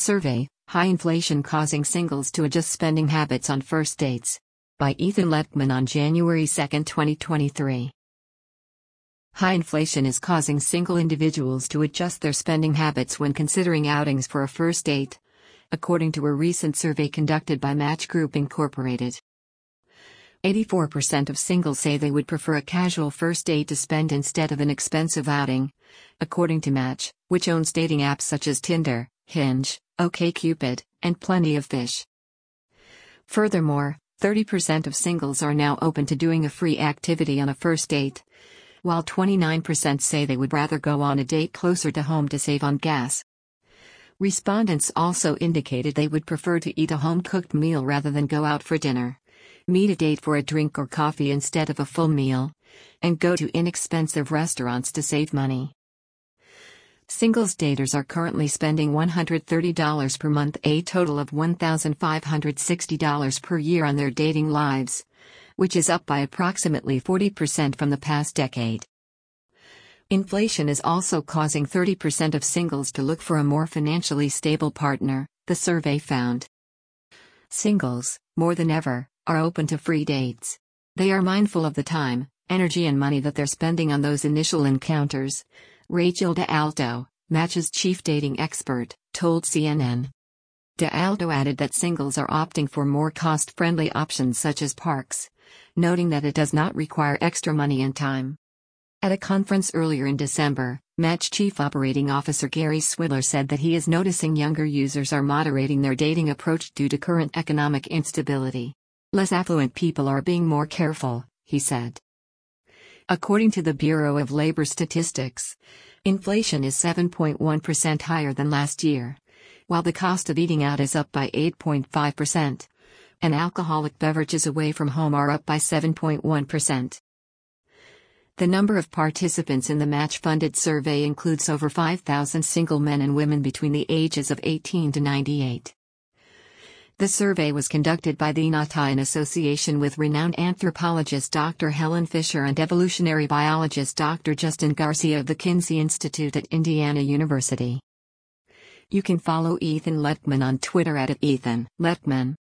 Survey: High Inflation Causing Singles to Adjust Spending Habits on First Dates. By Ethan Lettman on January 2, 2023. High inflation is causing single individuals to adjust their spending habits when considering outings for a first date, according to a recent survey conducted by Match Group Incorporated. 84% of singles say they would prefer a casual first date to spend instead of an expensive outing, according to Match, which owns dating apps such as Tinder, Hinge, OkCupid, and Plenty of Fish. Furthermore, 30% of singles are now open to doing a free activity on a first date, while 29% say they would rather go on a date closer to home to save on gas. Respondents also indicated they would prefer to eat a home-cooked meal rather than go out for dinner, meet a date for a drink or coffee instead of a full meal, and go to inexpensive restaurants to save money. Singles daters are currently spending $130 per month, a total of $1,560 per year on their dating lives, which is up by approximately 40% from the past decade. Inflation is also causing 30% of singles to look for a more financially stable partner, the survey found. Singles, more than ever, are open to free dates. They are mindful of the time, energy and money that they're spending on those initial encounters, Rachel D'Alto, Match's chief dating expert, told CNN. D'Alto added that singles are opting for more cost-friendly options such as parks, noting that it does not require extra money and time. At a conference earlier in December, Match Chief Operating Officer Gary Swidler said that he is noticing younger users are moderating their dating approach due to current economic instability. Less affluent people are being more careful, he said. According to the Bureau of Labor Statistics, inflation is 7.1% higher than last year, while the cost of eating out is up by 8.5%, and alcoholic beverages away from home are up by 7.1%. The number of participants in the Match-funded survey includes over 5,000 single men and women between the ages of 18 to 98. The survey was conducted by the NATA in association with renowned anthropologist Dr. Helen Fisher and evolutionary biologist Dr. Justin Garcia of the Kinsey Institute at Indiana University. You can follow Ethan Lettman on Twitter at @EthanLettman.